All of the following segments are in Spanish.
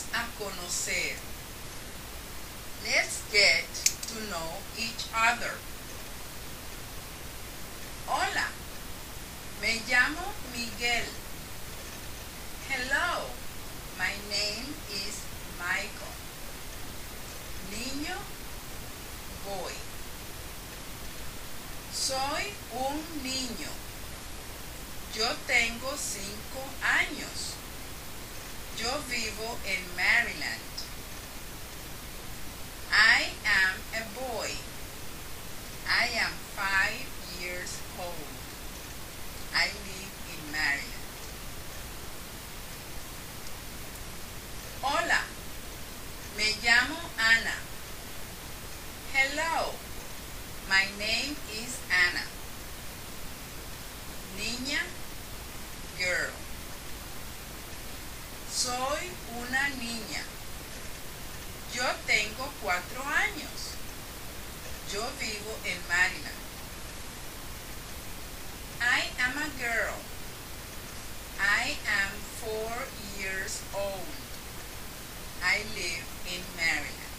Vamos a conocer. Let's get to know each other. Hola, me llamo Miguel. Hello, my name is Michael. Niño, boy. Soy un niño. Yo tengo 5 años. Yo vivo en Maryland. I am a boy. I am 5 years old. I live in Maryland. Hola, me llamo Ana. Hello, my name is Anna. Niña, girl. Soy una niña. Yo tengo 4 años. Yo vivo en Maryland. I am a girl. I am 4 years old. I live in Maryland.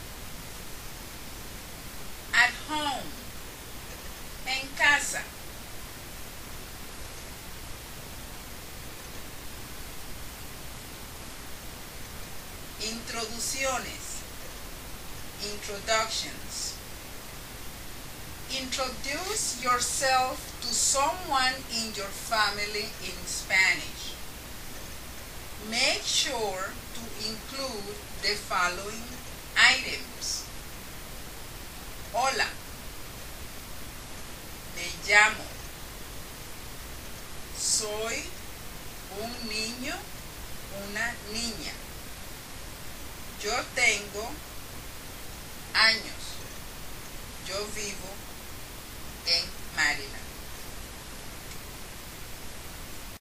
At home. En casa. Introducciones. Introductions. Introduce yourself to someone in your family in Spanish. Make sure to include the following items. Hola. Me llamo. Soy un niño, una niña. Yo tengo años. Yo vivo en Maryland.